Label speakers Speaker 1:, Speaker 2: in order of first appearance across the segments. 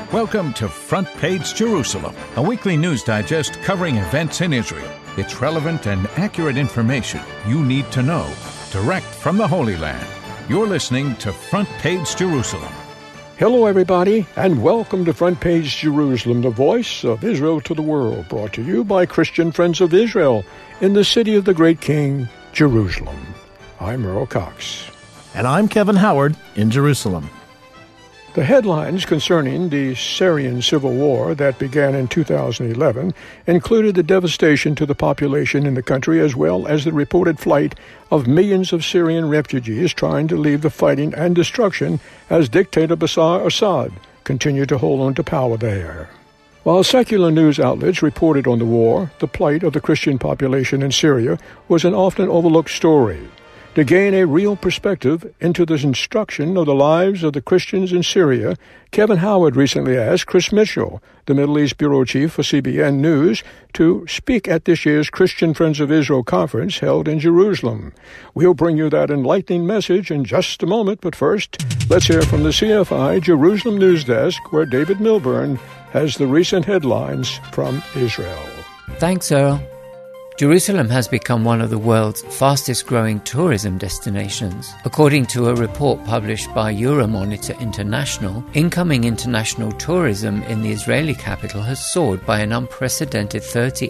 Speaker 1: Welcome to Front Page Jerusalem, a weekly news digest covering events in Israel. It's relevant and accurate information you need to know, direct from the Holy Land. You're listening to Front Page Jerusalem.
Speaker 2: Hello, everybody, and welcome to Front Page Jerusalem, the voice of Israel to the world, brought to you by Christian Friends of Israel in the city of the great King, Jerusalem. I'm Earl Cox.
Speaker 3: And I'm Kevin Howard in Jerusalem.
Speaker 2: The headlines concerning the Syrian civil war that began in 2011 included the devastation to the population in the country, as well as the reported flight of millions of Syrian refugees trying to leave the fighting and destruction as dictator Bashar Assad continued to hold on to power there. While secular news outlets reported on the war, the plight of the Christian population in Syria was an often overlooked story. To gain a real perspective into the instruction of the lives of the Christians in Syria, Kevin Howard recently asked Chris Mitchell, the Middle East bureau chief for CBN News, to speak at this year's Christian Friends of Israel conference held in Jerusalem. We'll bring you that enlightening message in just a moment, but first, let's hear from the CFI Jerusalem News Desk, where David Milburn has the recent headlines from Israel.
Speaker 4: Thanks, Earl. Jerusalem has become one of the world's fastest-growing tourism destinations. According to a report published by Euromonitor International, incoming international tourism in the Israeli capital has soared by an unprecedented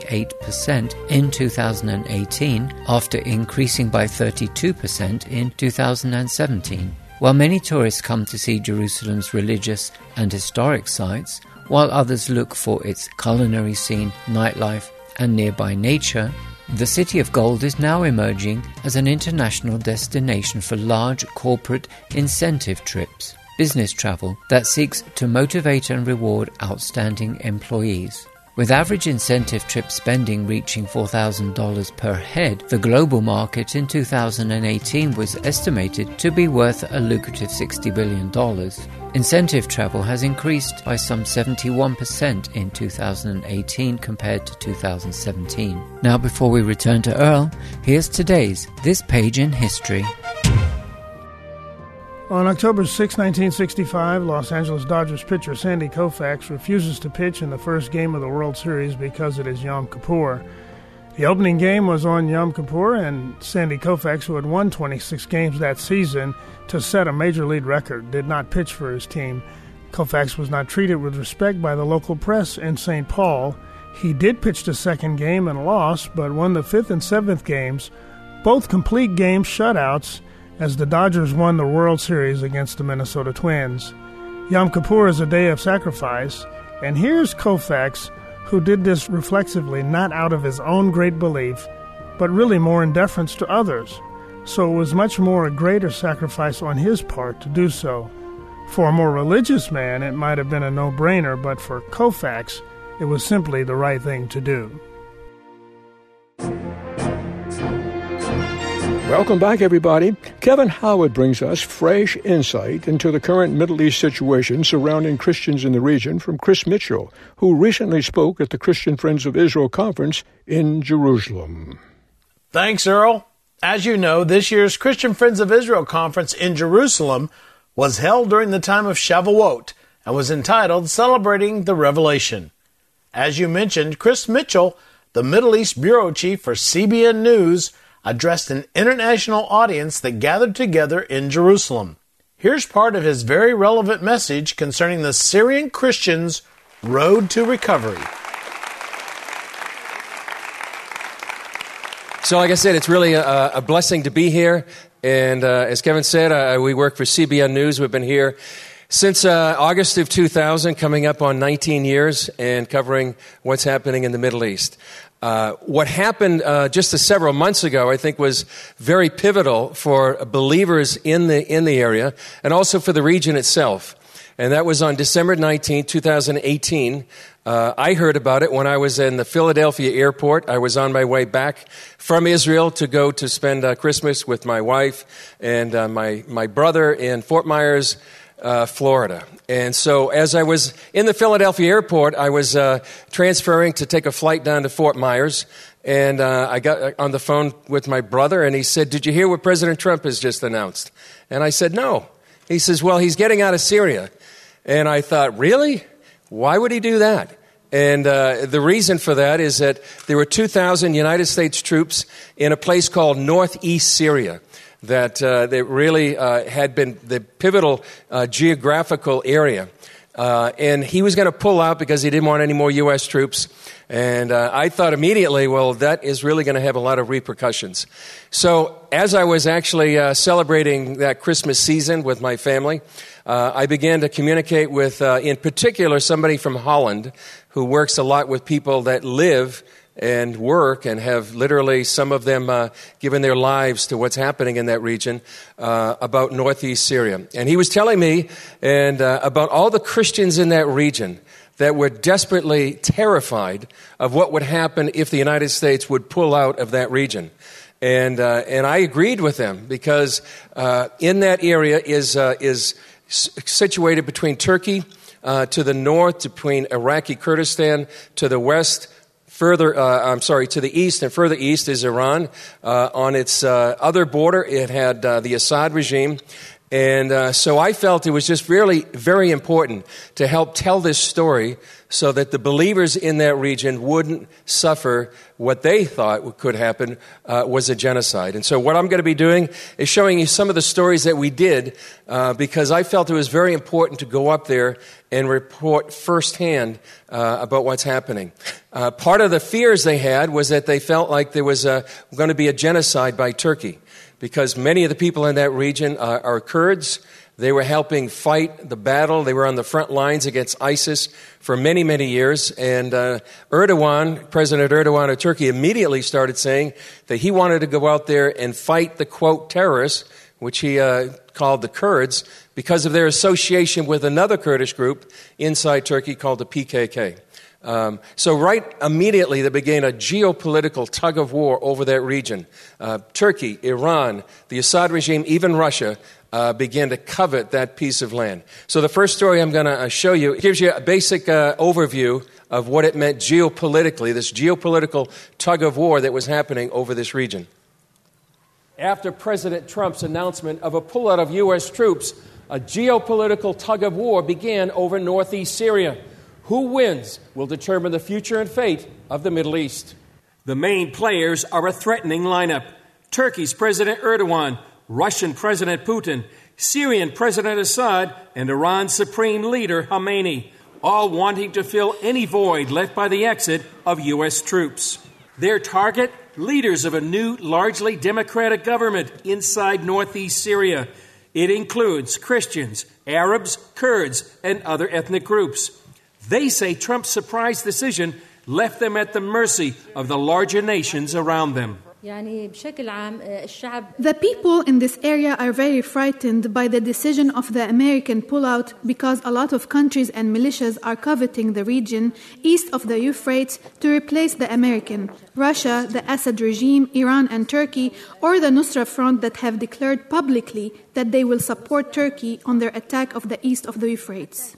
Speaker 4: 38% in 2018, after increasing by 32% in 2017. While many tourists come to see Jerusalem's religious and historic sites, while others look for its culinary scene, nightlife, and nearby nature, the City of Gold is now emerging as an international destination for large corporate incentive trips, business travel that seeks to motivate and reward outstanding employees. With average incentive trip spending reaching $4,000 per head, the global market in 2018 was estimated to be worth a lucrative $60 billion. Incentive travel has increased by some 71% in 2018 compared to 2017. Now, before we return to Earl, here's today's This Page in History.
Speaker 5: On October 6, 1965, Los Angeles Dodgers pitcher Sandy Koufax refuses to pitch in the first game of the World Series because it is Yom Kippur. The opening game was on Yom Kippur, and Sandy Koufax, who had won 26 games that season to set a major league record, did not pitch for his team. Koufax was not treated with respect by the local press in St. Paul. He did pitch the second game and lost, but won the fifth and seventh games, both complete game shutouts, as the Dodgers won the World Series against the Minnesota Twins. Yom Kippur is a day of sacrifice, and here's Koufax, who did this reflexively, not out of his own great belief, but really more in deference to others. So it was much more a greater sacrifice on his part to do so. For a more religious man, it might have been a no-brainer, but for Koufax, it was simply the right thing to do.
Speaker 2: Welcome back, everybody. Kevin Howard brings us fresh insight into the current Middle East situation surrounding Christians in the region from Chris Mitchell, who recently spoke at the Christian Friends of Israel conference in Jerusalem.
Speaker 3: Thanks, Earl. As you know, this year's Christian Friends of Israel conference in Jerusalem was held during the time of Shavuot and was entitled Celebrating the Revelation. As you mentioned, Chris Mitchell, the Middle East bureau chief for CBN News, addressed an international audience that gathered together in Jerusalem. Here's part of his very relevant message concerning the Syrian Christians' road to recovery.
Speaker 6: So like I said, it's really a blessing to be here. And as Kevin said, we work for CBN News. We've been here since August of 2000, coming up on 19 years, and covering what's happening in the Middle East. What happened just several months ago, I think, was very pivotal for believers in the area and also for the region itself. And that was on December 19, 2018. I heard about it when I was in the Philadelphia airport. I was on my way back from Israel to go to spend Christmas with my wife and my brother in Fort Myers, Florida. And so as I was in the Philadelphia airport, I was transferring to take a flight down to Fort Myers. And I got on the phone with my brother, and he said, "Did you hear what President Trump has just announced?" And I said, "No." He says, "Well, he's getting out of Syria." And I thought, "Really?" Why would he do that? And the reason for that is that there were 2,000 United States troops in a place called northeast Syria that really had been the pivotal geographical area. And he was going to pull out because he didn't want any more U.S. troops. And I thought immediately, well, that is really going to have a lot of repercussions. So as I was actually celebrating that Christmas season with my family, I began to communicate with, in particular, somebody from Holland who works a lot with people that live and work and have literally, some of them, given their lives to what's happening in that region about northeast Syria. And he was telling me about all the Christians in that region that were desperately terrified of what would happen if the United States would pull out of that region. And I agreed with them because in that area is situated between Turkey to the north, between Iraqi Kurdistan to the west, to the east, and further east is Iran. On its other border, it had the Assad regime. And so I felt it was just really very important to help tell this story so that the believers in that region wouldn't suffer what they thought could happen was a genocide. And so what I'm going to be doing is showing you some of the stories that we did because I felt it was very important to go up there and report firsthand about what's happening. Part of the fears they had was that they felt like there was going to be a genocide by Turkey, because many of the people in that region are Kurds. They were helping fight the battle. They were on the front lines against ISIS for many, many years. And President Erdogan of Turkey, immediately started saying that he wanted to go out there and fight the, quote, terrorists, which he called the Kurds, because of their association with another Kurdish group inside Turkey called the PKK. So right immediately there began a geopolitical tug of war over that region. Turkey, Iran, the Assad regime, even Russia began to covet that piece of land. So the first story I'm going to show you gives you a basic overview of what it meant geopolitically, this geopolitical tug of war that was happening over this region. After President Trump's announcement of a pullout of U.S. troops, a geopolitical tug of war began over northeast Syria. Who wins will determine the future and fate of the Middle East. The main players are a threatening lineup: Turkey's President Erdogan, Russian President Putin, Syrian President Assad, and Iran's Supreme Leader Khamenei, all wanting to fill any void left by the exit of U.S. troops. Their target? Leaders of a new, largely democratic government inside northeast Syria. It includes Christians, Arabs, Kurds, and other ethnic groups. They say Trump's surprise decision left them at the mercy of the larger nations around them.
Speaker 7: The people in this area are very frightened by the decision of the American pullout because a lot of countries and militias are coveting the region east of the Euphrates to replace the American. Russia, the Assad regime, Iran and Turkey, or the Nusra Front that have declared publicly that they will support Turkey on their attack of the east of the Euphrates.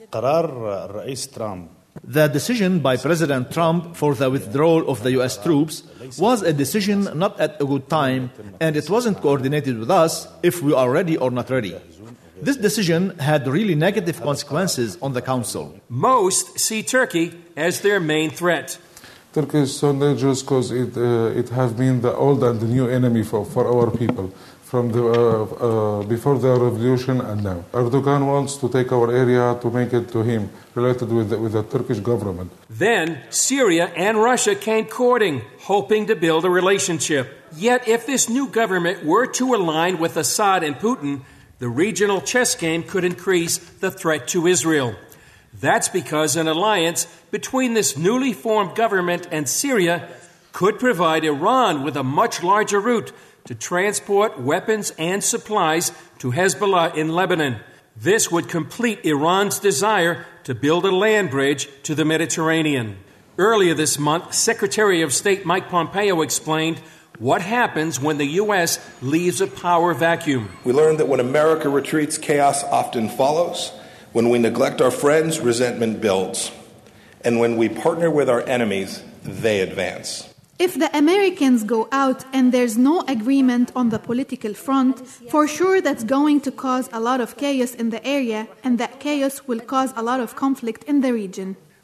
Speaker 8: The decision by President Trump for the withdrawal of the U.S. troops was a decision not at a good time, and it wasn't coordinated with us if we are ready or not ready. This decision had really negative consequences on the Council.
Speaker 9: Most see Turkey as their main threat.
Speaker 10: Turkey is so dangerous because it has been the old and the new enemy for our people. From before the revolution and now. Erdogan wants to take our area to make it to him, related with the Turkish government.
Speaker 9: Then Syria and Russia came courting, hoping to build a relationship. Yet if this new government were to align with Assad and Putin, the regional chess game could increase the threat to Israel. That's because an alliance between this newly formed government and Syria could provide Iran with a much larger route to transport weapons and supplies to Hezbollah in Lebanon. This would complete Iran's desire to build a land bridge to the Mediterranean. Earlier this month, Secretary of State Mike Pompeo explained what happens when the U.S. leaves a power vacuum.
Speaker 11: We learned that when America retreats, chaos often follows. When we neglect our friends, resentment builds. And when we partner with our enemies, they advance.
Speaker 7: If the Americans go out and there's no agreement on the political front, for sure that's going to cause a lot of chaos in the area, and that chaos will cause a lot of conflict in the region.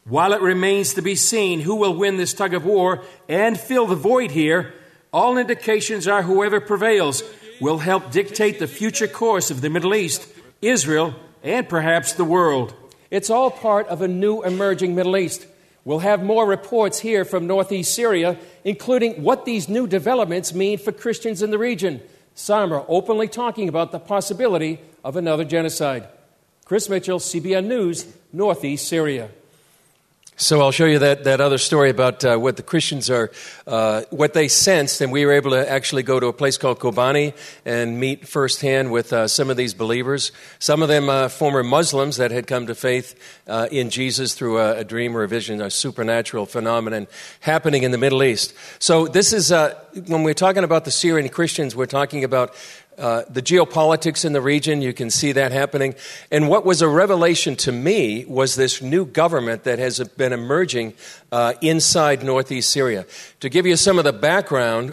Speaker 9: While it remains to be seen who will win this tug of war and fill the void here, all indications are whoever prevails will help dictate the future course of the Middle East, Israel, and perhaps the world. It's all part of a new emerging Middle East. We'll have more reports here from northeast Syria, including what these new developments mean for Christians in the region. Some are openly talking about the possibility of another genocide. Chris Mitchell, CBN News, northeast Syria.
Speaker 6: So I'll show you that other story about what the Christians are, what they sensed, and we were able to actually go to a place called Kobani and meet firsthand with some of these believers. Some of them former Muslims that had come to faith in Jesus through a dream or a vision, a supernatural phenomenon happening in the Middle East. So this is, when we're talking about the Syrian Christians, we're talking about the geopolitics in the region. You can see that happening. And what was a revelation to me was this new government that has been emerging inside northeast Syria. To give you some of the background,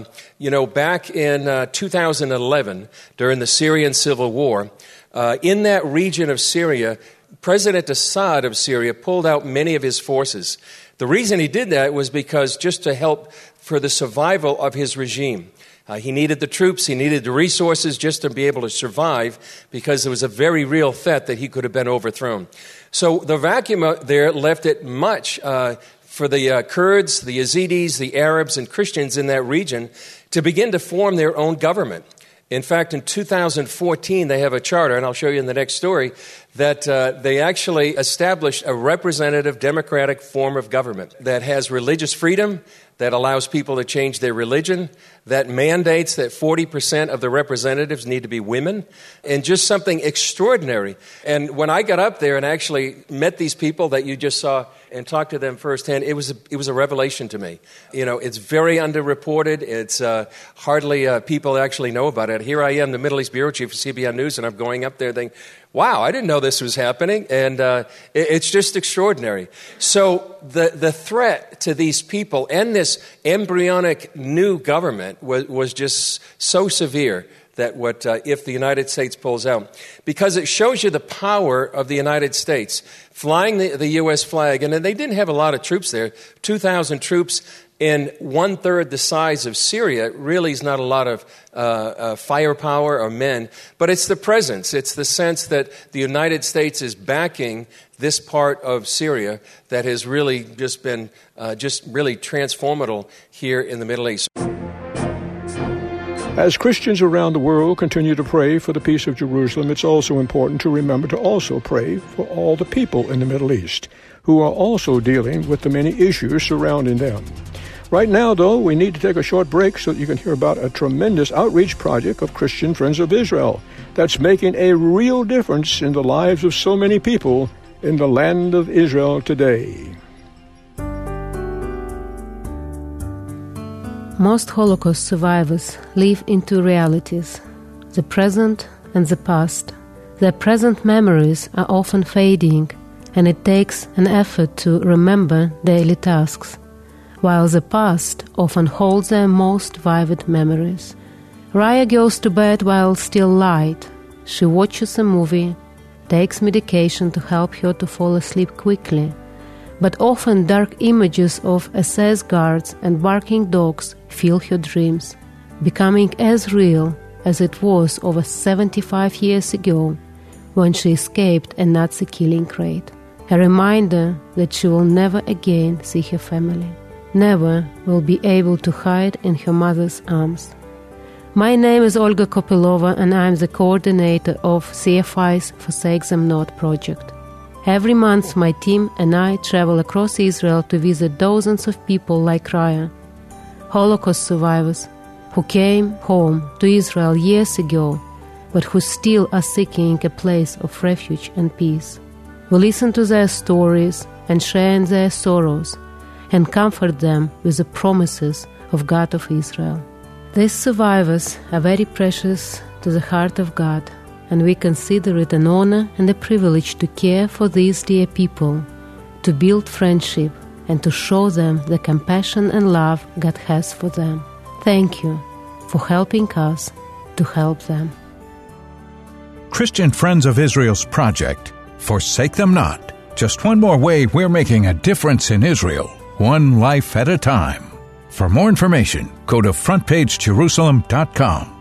Speaker 6: back in 2011, during the Syrian civil war, in that region of Syria, President Assad of Syria pulled out many of his forces. The reason he did that was because just to help for the survival of his regime. He needed the troops, he needed the resources just to be able to survive because there was a very real threat that he could have been overthrown. So the vacuum there left it much for the Kurds, the Yazidis, the Arabs, and Christians in that region to begin to form their own government. In fact, in 2014, they have a charter, and I'll show you in the next story, that they actually established a representative democratic form of government that has religious freedom, that allows people to change their religion, that mandates that 40% of the representatives need to be women, and just something extraordinary. And when I got up there and actually met these people that you just saw and talked to them firsthand, it was a revelation to me. You know, it's very underreported. It's hardly people actually know about it. Here I am, the Middle East Bureau Chief of CBN News, and I'm going up there thinking, wow, I didn't know this was happening, and it's just extraordinary. So the threat to these people and this embryonic new government was just so severe that if the United States pulls out, because it shows you the power of the United States flying the U.S. flag, and they didn't have a lot of troops there, 2,000 troops. In 1/3 the size of Syria, really is not a lot of firepower or men, but it's the presence. It's the sense that the United States is backing this part of Syria that has really just been really transformational here in the Middle East.
Speaker 2: As Christians around the world continue to pray for the peace of Jerusalem, it's also important to remember to also pray for all the people in the Middle East who are also dealing with the many issues surrounding them. Right now, though, we need to take a short break so that you can hear about a tremendous outreach project of Christian Friends of Israel that's making a real difference in the lives of so many people in the land of Israel today.
Speaker 12: Most Holocaust survivors live in two realities, the present and the past. Their present memories are often fading, and it takes an effort to remember daily tasks, while the past often holds their most vivid memories. Raya goes to bed while still light. She watches a movie, takes medication to help her to fall asleep quickly, but often dark images of SS guards and barking dogs fill her dreams, becoming as real as it was over 75 years ago when she escaped a Nazi killing raid. A reminder that she will never again see her family, never will be able to hide in her mother's arms. My name is Olga Kopilova, and I am the coordinator of CFI's Forsake Them Not project. Every month, my team and I travel across Israel to visit dozens of people like Raya, Holocaust survivors who came home to Israel years ago, but who still are seeking a place of refuge and peace. We listen to their stories and share in their sorrows, and comfort them with the promises of God of Israel. These survivors are very precious to the heart of God, and we consider it an honor and a privilege to care for these dear people, to build friendship, and to show them the compassion and love God has for them. Thank you for helping us to help them.
Speaker 1: Christian Friends of Israel's project, Forsake Them Not, Just one more way we're making a difference in Israel, one life at a time. For more information, go to frontpagejerusalem.com.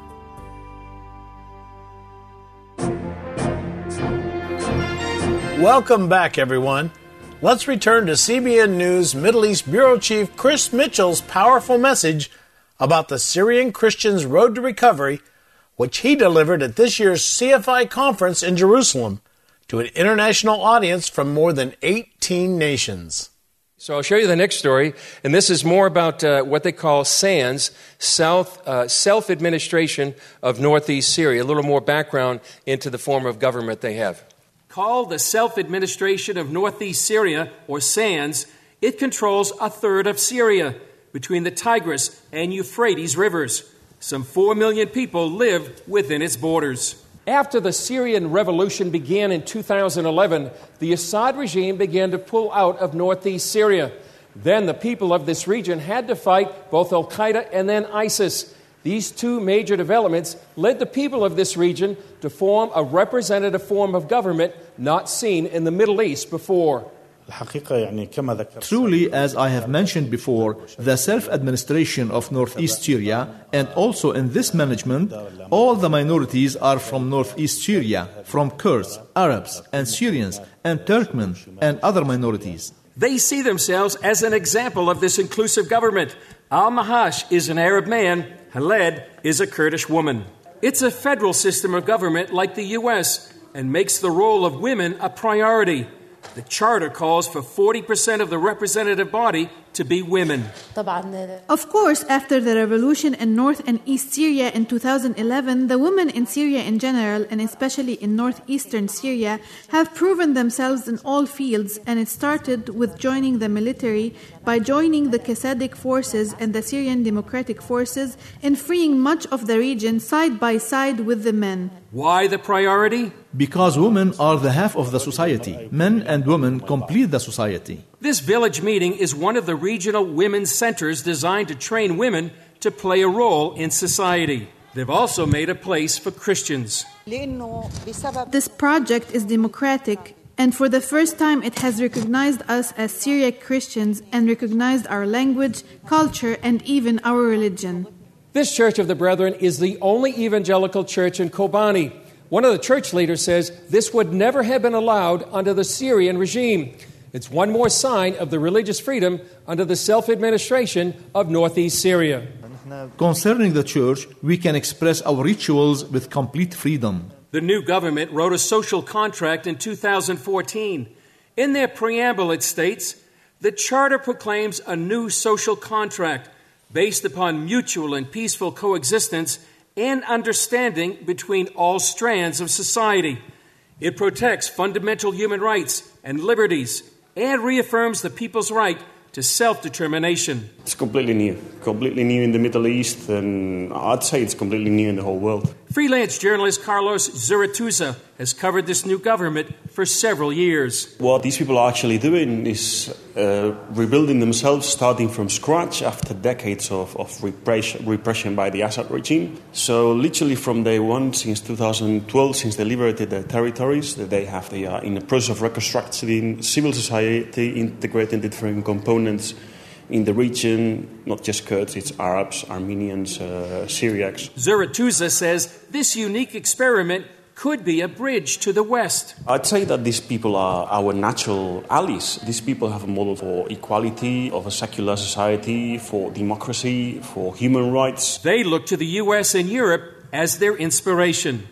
Speaker 3: Welcome back, everyone. Let's return to CBN News Middle East Bureau Chief Chris Mitchell's powerful message about the Syrian Christians' road to recovery, which he delivered at this year's CFI conference in Jerusalem to an international audience from more than 18 nations.
Speaker 6: So I'll show you the next story, and this is more about what they call SANS, Self-Administration of Northeast Syria, a little more background into the form of government they have.
Speaker 9: Called the Self-Administration of Northeast Syria, or SANS, it controls a third of Syria, between the Tigris and Euphrates rivers. Some 4 million people live within its borders. After the Syrian revolution began in 2011, the Assad regime began to pull out of northeast Syria. Then the people of this region had to fight both Al-Qaeda and then ISIS. These two major developments led the people of this region to form a representative form of government not seen in the Middle East before.
Speaker 8: Truly, as I have mentioned before, the self-administration of northeast Syria, and also in this management, all the minorities are from northeast Syria, from Kurds, Arabs, and Syrians, and Turkmen, and other minorities.
Speaker 9: They see themselves as an example of this inclusive government. Al-Mahash is an Arab man, Khaled is a Kurdish woman. It's a federal system of government like the U.S. and makes the role of women a priority. The charter calls for 40% of the representative body to be women.
Speaker 7: Of course, after the revolution in North and East Syria in 2011, the women in Syria in general, and especially in northeastern Syria, have proven themselves in all fields, and it started with joining the military by joining the Qasadic forces and the Syrian Democratic Forces in freeing much of the region side by side with the men.
Speaker 9: Why the priority?
Speaker 8: Because women are the half of the society. Men and women complete the society.
Speaker 9: This village meeting is one of the regional women's centers designed to train women to play a role in society. They've also made a place for Christians.
Speaker 7: This project is democratic, and for the first time it has recognized us as Syriac Christians and recognized our language, culture, and even our religion.
Speaker 6: This Church of the Brethren is the only evangelical church in Kobani. One of the church leaders says this would never have been allowed under the Syrian regime. It's one more sign of the religious freedom under the self-administration of northeast Syria.
Speaker 8: Concerning the church, we can express our rituals with complete freedom.
Speaker 9: The new government wrote a social contract in 2014. In their preamble, it states, the charter proclaims a new social contract based upon mutual and peaceful coexistence and understanding between all strands of society. It protects fundamental human rights and liberties and reaffirms the people's right to self-determination.
Speaker 13: It's completely new in the Middle East, and I'd say it's completely new in the whole world.
Speaker 9: Freelance journalist Carlos Zurituza has covered this new government for several years.
Speaker 13: What these people are actually doing is rebuilding themselves, starting from scratch after decades of repression by the Assad regime. So literally from day one, since 2012, since they liberated their territories, they are in the process of reconstructing civil society, integrating different components in the region, not just Kurds, it's Arabs, Armenians, Syriacs.
Speaker 9: Zurituza says this unique experiment could be a bridge to the West.
Speaker 13: I'd say that these people are our natural allies. These people have a model for equality, of a secular society, for democracy, for human rights.
Speaker 9: They look to the U.S. and Europe as their inspiration.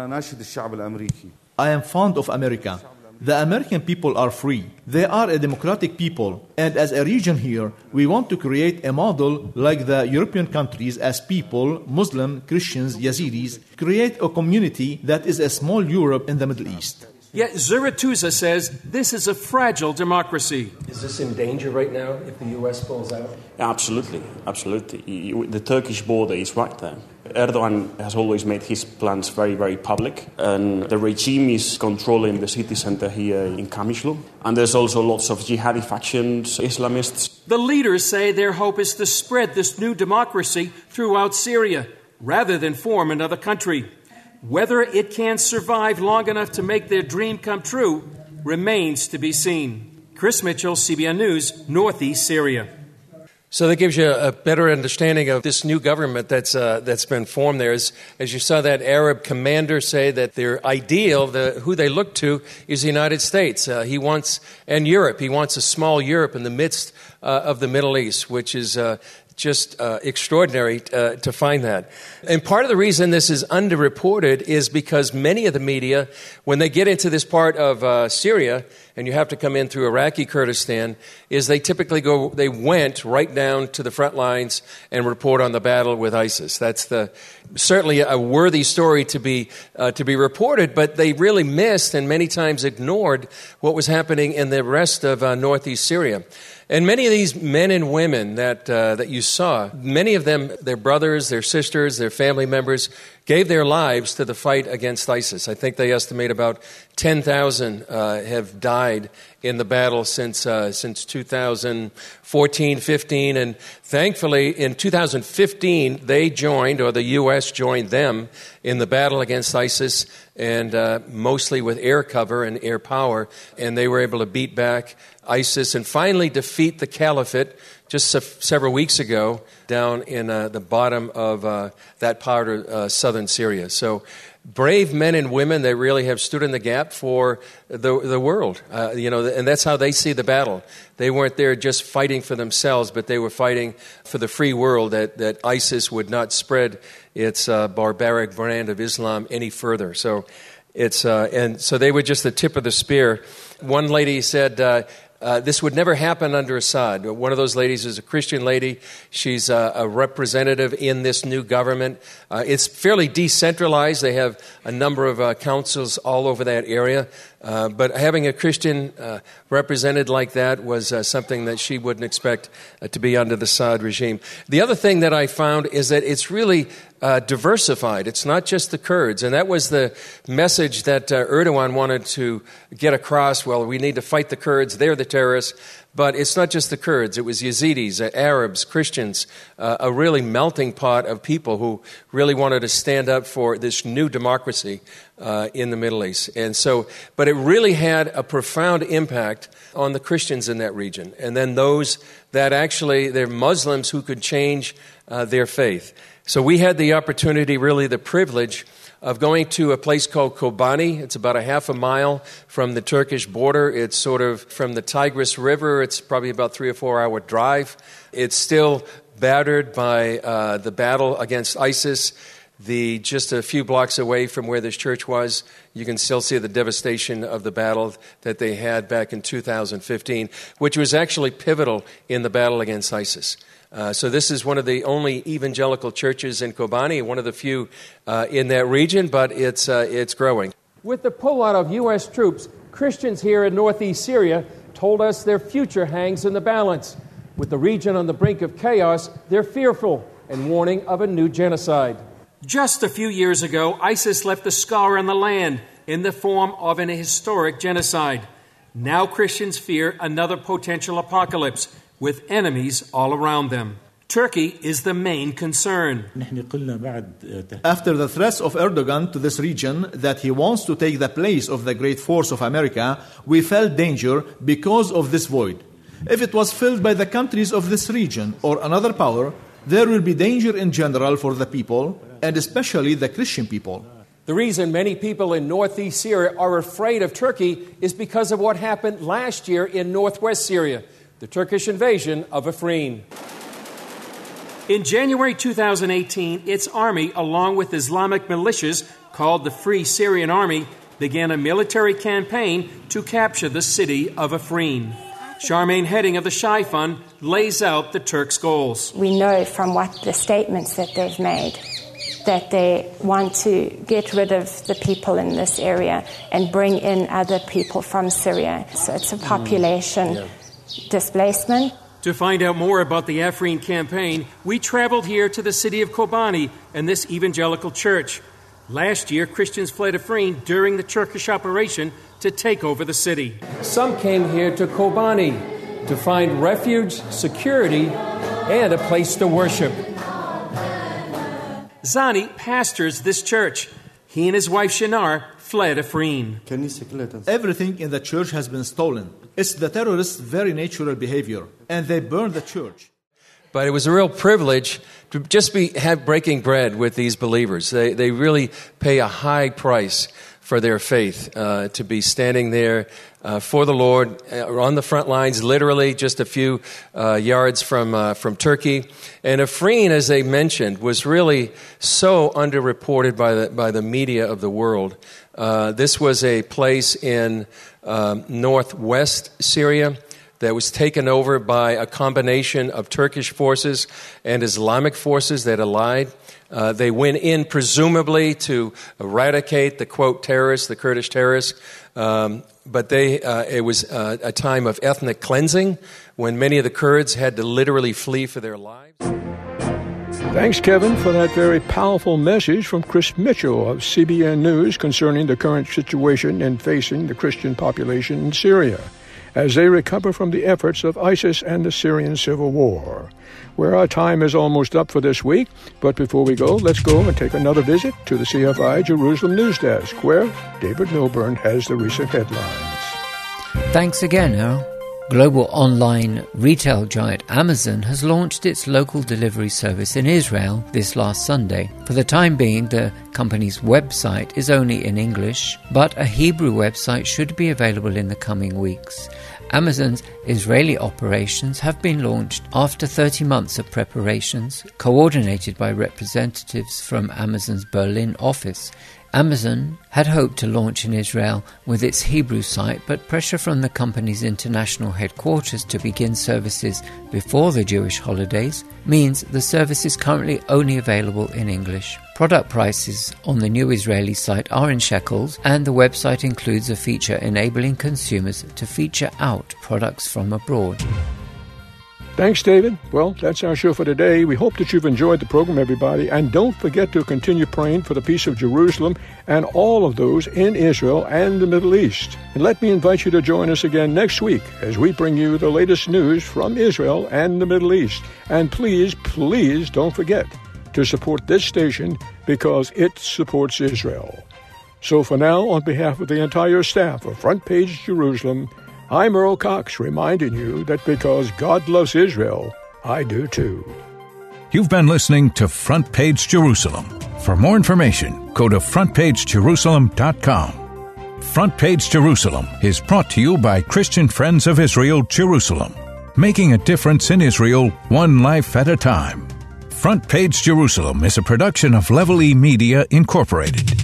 Speaker 8: I am fond of America. The American people are free. They are a democratic people. And as a region here, we want to create a model like the European countries as people, Muslim, Christians, Yazidis, create a community that is a small Europe in the Middle East.
Speaker 9: Yet Zurituza says this is a fragile democracy.
Speaker 6: Is this in danger right now if the U.S. pulls out?
Speaker 13: Absolutely. The Turkish border is right there. Erdogan has always made his plans very, very public, and the regime is controlling the city center here in Kamishlo. And there's also lots of jihadi factions, Islamists.
Speaker 9: The leaders say their hope is to spread this new democracy throughout Syria, rather than form another country. Whether it can survive long enough to make their dream come true remains to be seen. Chris Mitchell, CBN News, Northeast Syria.
Speaker 6: So that gives you a better understanding of this new government that's been formed there. As you saw that Arab commander say that their ideal, who they look to, is the United States. And Europe. He wants a small Europe in the midst of the Middle East, which is just extraordinary to find that. And part of the reason this is underreported is because many of the media, when they get into this part of Syria, and you have to come in through Iraqi Kurdistan, is they went right down to the front lines and report on the battle with ISIS. That's certainly a worthy story to be reported, but they really missed and many times ignored what was happening in the rest of northeast Syria. And many of these men and women that you saw, many of them, their brothers, their sisters, their family members, gave their lives to the fight against ISIS. I think they estimate about 10,000 have died in the battle since 2014, 15, and thankfully in 2015 they joined, or the U.S. joined them in the battle against ISIS, and mostly with air cover and air power, and they were able to beat back ISIS and finally defeat the caliphate just several weeks ago down in the bottom of that part of southern Syria. So brave men and women that really have stood in the gap for the world, and that's how they see the battle. They weren't there just fighting for themselves, but they were fighting for the free world, that ISIS would not spread its barbaric brand of Islam any further. So and so they were just the tip of the spear. One lady said, this would never happen under Assad. One of those ladies is a Christian lady. She's a representative in this new government. It's fairly decentralized. They have a number of councils all over that area. But having a Christian represented like that was something that she wouldn't expect to be under the Assad regime. The other thing that I found is that it's really diversified. It's not just the Kurds. And that was the message that Erdogan wanted to get across. Well, we need to fight the Kurds. They're the terrorists. But it's not just the Kurds. It was Yazidis, Arabs, Christians, a really melting pot of people who really wanted to stand up for this new democracy in the Middle East. And so, but it really had a profound impact on the Christians in that region. And then those that actually, they're Muslims who could change their faith. So we had the opportunity, really the privilege, of going to a place called Kobani. It's about a half a mile from the Turkish border. It's sort of from the Tigris River. It's probably about 3 or 4 hour drive. It's still battered by the battle against ISIS. Just a few blocks away from where this church was, you can still see the devastation of the battle that they had back in 2015, which was actually pivotal in the battle against ISIS. So this is one of the only evangelical churches in Kobani, one of the few in that region, but it's growing.
Speaker 9: With the pullout of U.S. troops, Christians here in northeast Syria told us their future hangs in the balance. With the region on the brink of chaos, they're fearful and warning of a new genocide. Just a few years ago, ISIS left a scar on the land in the form of an historic genocide. Now Christians fear another potential apocalypse, with enemies all around them. Turkey is the main concern.
Speaker 8: After the threats of Erdogan to this region that he wants to take the place of the great force of America, we felt danger because of this void. If it was filled by the countries of this region or another power, there will be danger in general for the people, and especially the Christian people.
Speaker 9: The reason many people in northeast Syria are afraid of Turkey is because of what happened last year in northwest Syria, the Turkish invasion of Afrin. In January 2018, its army, along with Islamic militias called the Free Syrian Army, began a military campaign to capture the city of Afrin. Charmaine Heading of the Shai Fund lays out the Turks' goals.
Speaker 14: We know from what the statements that they've made that they want to get rid of the people in this area and bring in other people from Syria. So it's a population displacement.
Speaker 9: To find out more about the Afrin campaign, we traveled here to the city of Kobani and this evangelical church. Last year, Christians fled Afrin during the Turkish operation to take over the city. Some came here to Kobani to find refuge, security, and a place to worship. Zani pastors this church. He and his wife Shinar fled Afrin.
Speaker 8: Everything in the church has been stolen. It's the terrorists' very natural behavior, and they burned the church.
Speaker 6: But it was a real privilege to just have breaking bread with these believers. They really pay a high price for their faith, to be standing there for the Lord on the front lines, literally just a few yards from Turkey. And Afrin, as they mentioned, was really so underreported by the media of the world. This was a place in northwest Syria that was taken over by a combination of Turkish forces and Islamic forces that allied. They went in presumably to eradicate the, quote, terrorists, the Kurdish terrorists, but it was a time of ethnic cleansing when many of the Kurds had to literally flee for their lives.
Speaker 2: Thanks, Kevin, for that very powerful message from Chris Mitchell of CBN News concerning the current situation in facing the Christian population in Syria as they recover from the efforts of ISIS and the Syrian civil war. Well, our time is almost up for this week, but before we go, let's go and take another visit to the CFI Jerusalem News Desk, where David Milburn has the recent headlines.
Speaker 4: Thanks again, Earl. Global online retail giant Amazon has launched its local delivery service in Israel this last Sunday. For the time being, the company's website is only in English, but a Hebrew website should be available in the coming weeks. Amazon's Israeli operations have been launched after 30 months of preparations, coordinated by representatives from Amazon's Berlin office. Amazon had hoped to launch in Israel with its Hebrew site, but pressure from the company's international headquarters to begin services before the Jewish holidays means the service is currently only available in English. Product prices on the new Israeli site are in shekels, and the website includes a feature enabling consumers to feature out products from abroad.
Speaker 2: Thanks, David. Well, that's our show for today. We hope that you've enjoyed the program, everybody. And don't forget to continue praying for the peace of Jerusalem and all of those in Israel and the Middle East. And let me invite you to join us again next week as we bring you the latest news from Israel and the Middle East. And please, please don't forget to support this station because it supports Israel. So for now, on behalf of the entire staff of Front Page Jerusalem, I'm Earl Cox, reminding you that because God loves Israel, I do too.
Speaker 1: You've been listening to Front Page Jerusalem. For more information, go to frontpagejerusalem.com. Front Page Jerusalem is brought to you by Christian Friends of Israel, Jerusalem, making a difference in Israel, one life at a time. Front Page Jerusalem is a production of Level E Media, Incorporated.